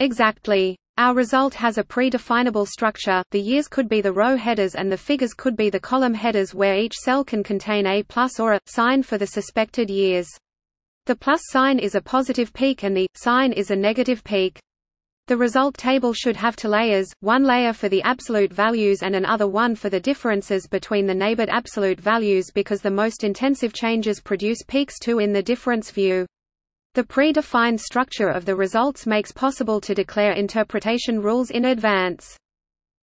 Exactly. Our result has a pre-definable structure. The years could be the row headers and the figures could be the column headers, where each cell can contain a plus or a sign for the suspected years. The plus sign is a positive peak and the sign is a negative peak. The result table should have two layers, one layer for the absolute values and another one for the differences between the neighbored absolute values, because the most intensive changes produce peaks too in the difference view. The pre-defined structure of the results makes possible to declare interpretation rules in advance.